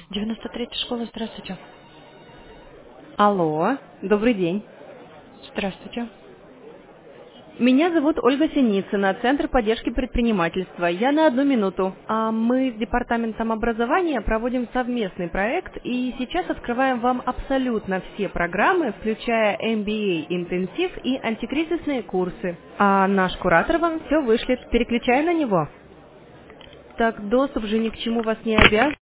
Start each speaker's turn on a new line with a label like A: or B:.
A: 93-я школа, здравствуйте.
B: Алло, добрый день.
A: Здравствуйте.
B: Меня зовут Ольга Синицына, Центр поддержки предпринимательства. Я на 1 минуту. Мы с Департаментом образования проводим совместный проект и сейчас открываем вам абсолютно все программы, включая MBA интенсив и антикризисные курсы. А наш куратор вам все вышлет, переключая на него. Так доступ же ни к чему вас не обязан.